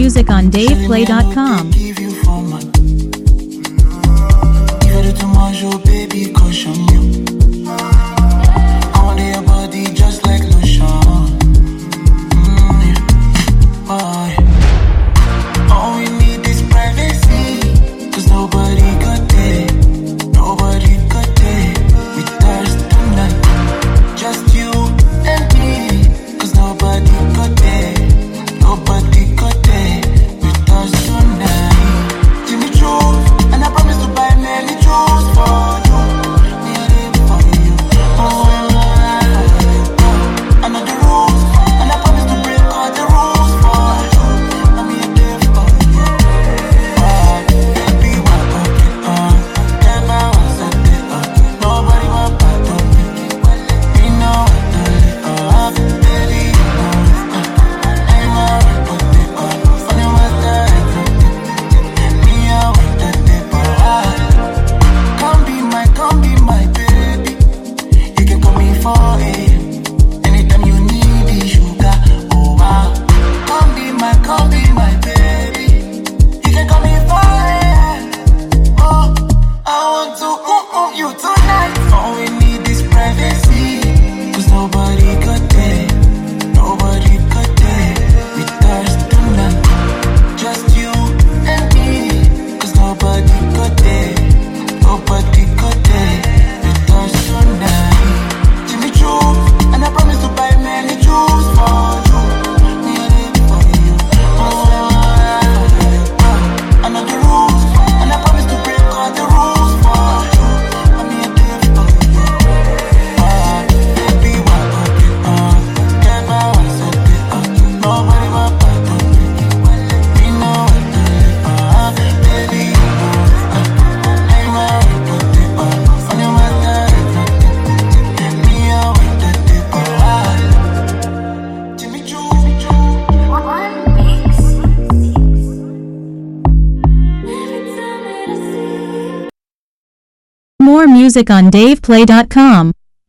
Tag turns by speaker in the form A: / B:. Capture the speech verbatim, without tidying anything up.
A: music on dave play dot com.
B: Give you for my give it too much, oh baby, caution you. I want your body just like lotion. Mm, yeah. Why? All we need is privacy, cause nobody got there, nobody got there. We thirst tonight, just you and me, cause nobody got there, nobody got there. We thirst tonight. Give me truth, and I promise to buy many jewels for you. Need it for you. Oh, I know the rules, and I promise to break all the rules for you. I'm here there for you. Why? Baby, why pop it on? Never was a day on. Nobody want part of me. We know I done it all. Baby, you know it. I'm alright, put it on. On your master, me, I want that paper. Come be my, come be my baby. You can call me for it. Anytime you need the sugar, oh wow. Come be my, come be my baby. You can call me for it. Oh, I want to ooh ooh you tonight. All we need is privacy, cause nobody got there, nobody got there. We thirst tonight, just you and me, cause nobody got there, nobody got there. We thirst tonight. Give me truth, and I promise to buy many jewels for you. Need it for you. Oh, I know the rules, and I promise to break all the rules for you. I'm here there for you. Why, baby, why pop it on? Never was a day on. Nobody want part of me. We know I done it all. Baby, you know it. I'm alright, put it on. On your matter, me, I want that paper. Jimmy Choo.
A: More music on dave play dot com.